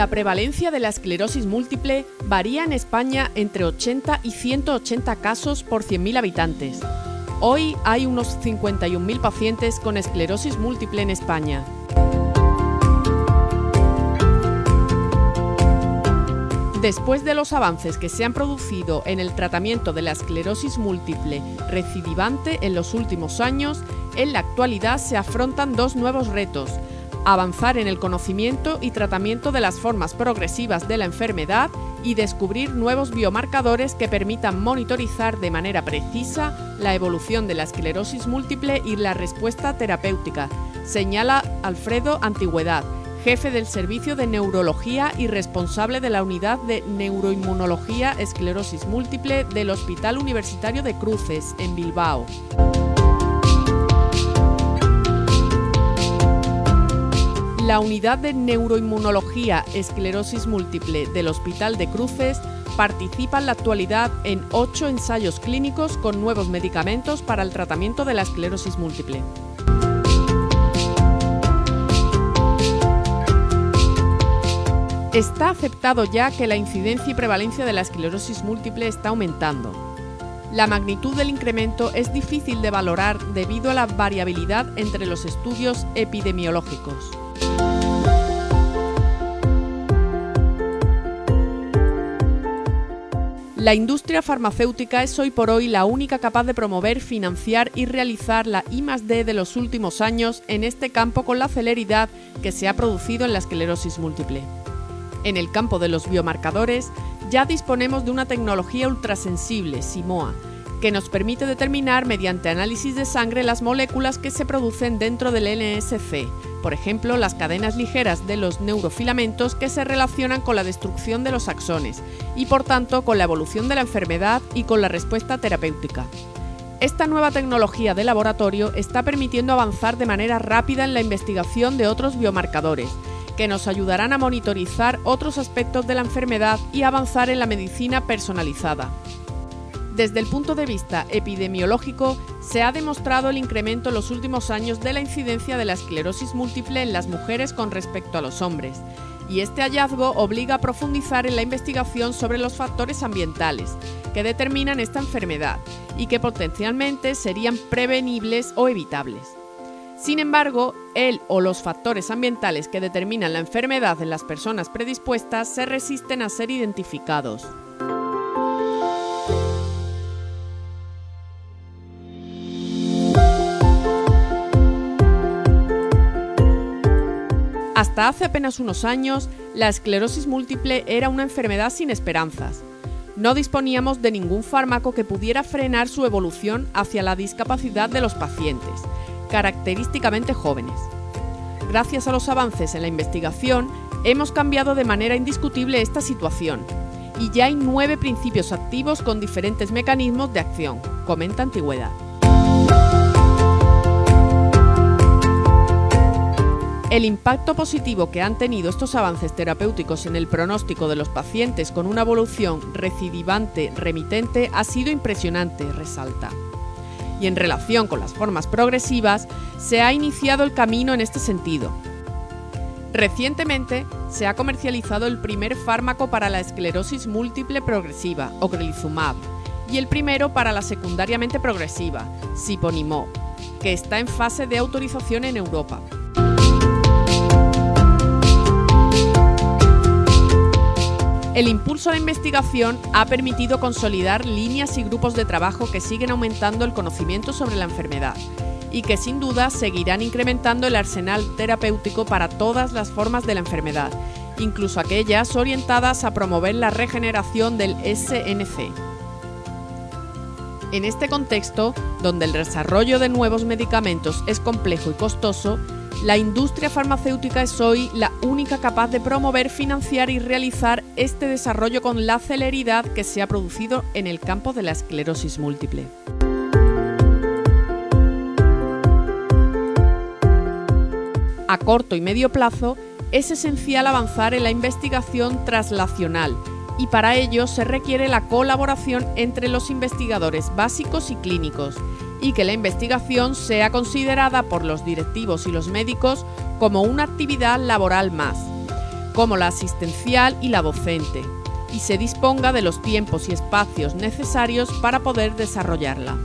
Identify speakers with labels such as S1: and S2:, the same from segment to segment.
S1: La prevalencia de la esclerosis múltiple varía en España entre 80 y 180 casos por 100.000 habitantes. Hoy hay unos 51.000 pacientes con esclerosis múltiple en España. Después de los avances que se han producido en el tratamiento de la esclerosis múltiple recidivante en los últimos años, en la actualidad se afrontan dos nuevos retos: avanzar en el conocimiento y tratamiento de las formas progresivas de la enfermedad y descubrir nuevos biomarcadores que permitan monitorizar de manera precisa la evolución de la esclerosis múltiple y la respuesta terapéutica, señala Alfredo Antigüedad, jefe del Servicio de Neurología y responsable de la Unidad de Neuroinmunología Esclerosis Múltiple del Hospital Universitario de Cruces, en Bilbao. La Unidad de Neuroinmunología Esclerosis Múltiple del Hospital de Cruces participa en la actualidad en 8 ensayos clínicos con nuevos medicamentos para el tratamiento de la esclerosis múltiple. Está aceptado ya que la incidencia y prevalencia de la esclerosis múltiple está aumentando. La magnitud del incremento es difícil de valorar debido a la variabilidad entre los estudios epidemiológicos. La industria farmacéutica es hoy por hoy la única capaz de promover, financiar y realizar la I+D de los últimos años en este campo con la celeridad que se ha producido en la esclerosis múltiple. En el campo de los biomarcadores, ya disponemos de una tecnología ultrasensible, Simoa, que nos permite determinar mediante análisis de sangre las moléculas que se producen dentro del NSC, por ejemplo, las cadenas ligeras de los neurofilamentos que se relacionan con la destrucción de los axones y, por tanto, con la evolución de la enfermedad y con la respuesta terapéutica. Esta nueva tecnología de laboratorio está permitiendo avanzar de manera rápida en la investigación de otros biomarcadores, que nos ayudarán a monitorizar otros aspectos de la enfermedad y avanzar en la medicina personalizada. Desde el punto de vista epidemiológico, se ha demostrado el incremento en los últimos años de la incidencia de la esclerosis múltiple en las mujeres con respecto a los hombres, y este hallazgo obliga a profundizar en la investigación sobre los factores ambientales que determinan esta enfermedad y que potencialmente serían prevenibles o evitables. Sin embargo, el o los factores ambientales que determinan la enfermedad en las personas predispuestas se resisten a ser identificados. Hasta hace apenas unos años, la esclerosis múltiple era una enfermedad sin esperanzas. No disponíamos de ningún fármaco que pudiera frenar su evolución hacia la discapacidad de los pacientes, característicamente jóvenes. Gracias a los avances en la investigación, hemos cambiado de manera indiscutible esta situación, y ya hay 9 principios activos con diferentes mecanismos de acción, comenta Antigüedad. El impacto positivo que han tenido estos avances terapéuticos en el pronóstico de los pacientes con una evolución recidivante remitente ha sido impresionante, resalta. Y en relación con las formas progresivas, se ha iniciado el camino en este sentido. Recientemente se ha comercializado el primer fármaco para la esclerosis múltiple progresiva, ocrelizumab, y el primero para la secundariamente progresiva, siponimod, que está en fase de autorización en Europa. El impulso a la investigación ha permitido consolidar líneas y grupos de trabajo que siguen aumentando el conocimiento sobre la enfermedad y que sin duda seguirán incrementando el arsenal terapéutico para todas las formas de la enfermedad, incluso aquellas orientadas a promover la regeneración del SNC. En este contexto, donde el desarrollo de nuevos medicamentos es complejo y costoso, la industria farmacéutica es hoy la única capaz de promover, financiar y realizar este desarrollo con la celeridad que se ha producido en el campo de la esclerosis múltiple. A corto y medio plazo, es esencial avanzar en la investigación translacional y para ello se requiere la colaboración entre los investigadores básicos y clínicos, y que la investigación sea considerada por los directivos y los médicos como una actividad laboral más. como la asistencial y la docente, y se disponga de los tiempos y espacios necesarios para poder desarrollarla.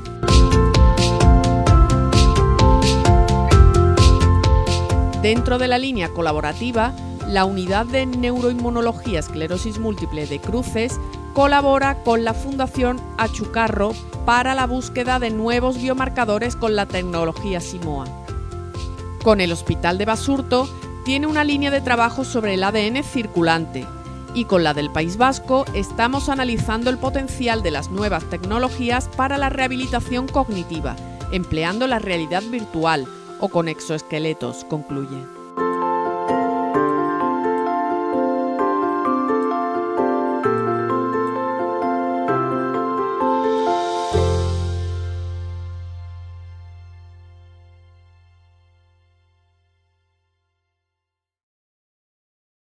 S1: Dentro de la línea colaborativa, la Unidad de Neuroinmunología Esclerosis Múltiple de Cruces colabora con la Fundación Achucarro para la búsqueda de nuevos biomarcadores con la tecnología Simoa. Con el Hospital de Basurto tiene una línea de trabajo sobre el ADN circulante y con la del País Vasco estamos analizando el potencial de las nuevas tecnologías para la rehabilitación cognitiva, empleando la realidad virtual o con exoesqueletos, concluye.